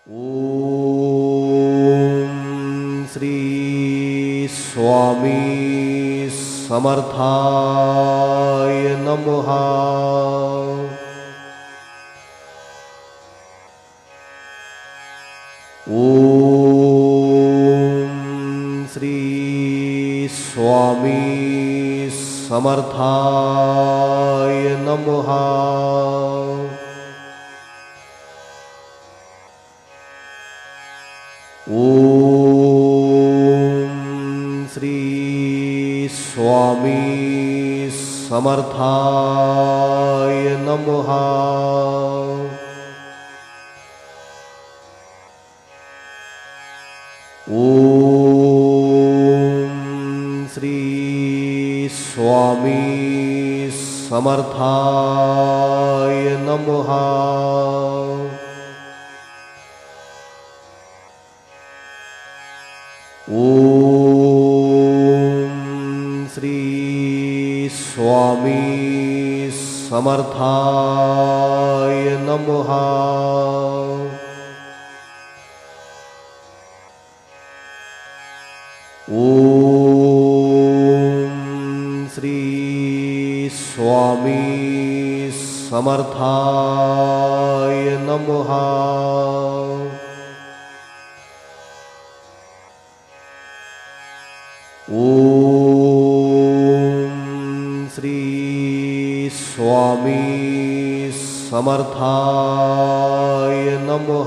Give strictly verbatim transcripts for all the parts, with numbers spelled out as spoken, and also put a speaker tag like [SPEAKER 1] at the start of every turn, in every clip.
[SPEAKER 1] ओम श्री स्वामी समर्थाय नमः। ओम श्री स्वामी समर्थाय नमः। ओम श्री स्वामी समर्थाय नमः। ओम श्री स्वामी समर्थाय नमः। ओम श्री स्वामी समर्थाय नमः। ओम श्री स्वामी समर्थाय नमः। ओम श्री स्वामी समर्थाय नमः।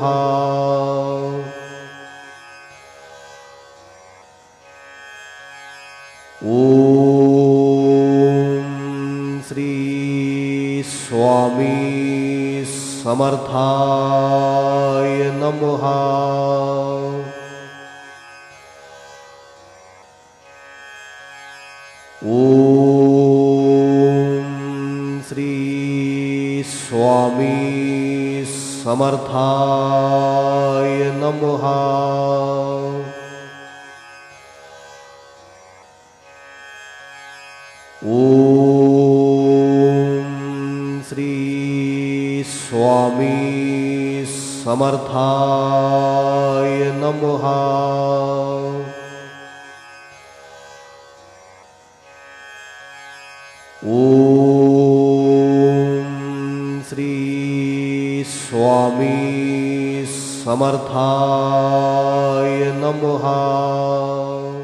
[SPEAKER 1] ओम श्री स्वामी समर्थाय नमः। ओम श्री स्वामी समर्थाय नमः। ओम श्री स्वामी समर्थाय नमः। ओम श्री स्वामी समर्थाय नमः।